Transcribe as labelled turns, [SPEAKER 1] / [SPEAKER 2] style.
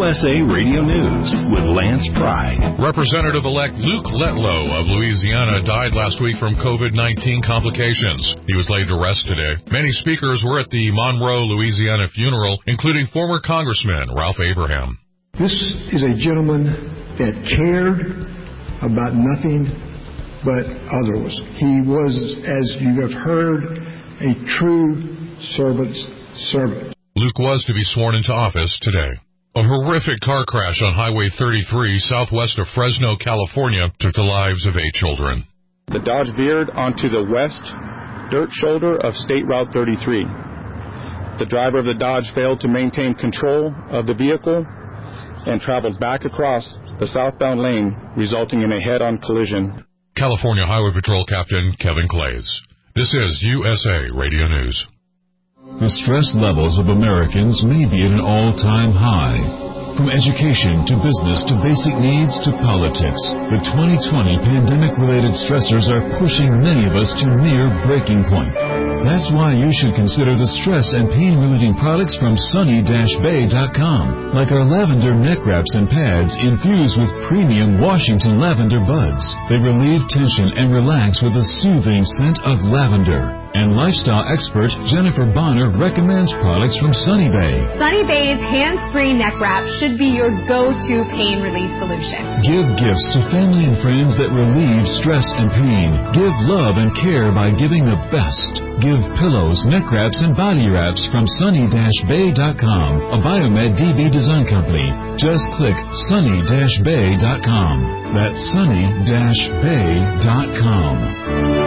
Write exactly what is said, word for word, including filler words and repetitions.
[SPEAKER 1] S A Radio News with Lance Pry.
[SPEAKER 2] Representative-elect Luke Letlow of Louisiana died last week from COVID nineteen complications. He was laid to rest today. Many speakers were at the Monroe, Louisiana funeral, including former Congressman Ralph Abraham.
[SPEAKER 3] This is a gentleman that cared about nothing but others. He was, as you have heard, a true servant's servant.
[SPEAKER 2] Luke was to be sworn into office today. A horrific car crash on Highway thirty-three southwest of Fresno, California, took the lives of eight children.
[SPEAKER 4] The Dodge veered onto the west dirt shoulder of State Route thirty-three. The driver of the Dodge failed to maintain control of the vehicle and traveled back across the southbound lane, resulting in a head-on collision.
[SPEAKER 2] California Highway Patrol Captain Kevin Clays. This is U S A Radio News.
[SPEAKER 5] The stress levels of Americans may be at an all-time high. From education to business to basic needs to politics, the twenty twenty pandemic-related stressors are pushing many of us to near breaking point. That's why you should consider the stress and pain-relieving products from sunny dash bay dot com, like our lavender neck wraps and pads infused with premium Washington lavender buds. They relieve tension and relax with a soothing scent of lavender. And lifestyle expert Jennifer Bonner recommends products from Sunny Bay.
[SPEAKER 6] Sunny Bay's hands-free neck wrap should be your go-to pain relief solution.
[SPEAKER 5] Give gifts to family and friends that relieve stress and pain. Give love and care by giving the best. Give pillows, neck wraps, and body wraps from sunny dash bay dot com, a Biomed D B design company. Just click sunny dash bay dot com. That's sunny dash bay dot com.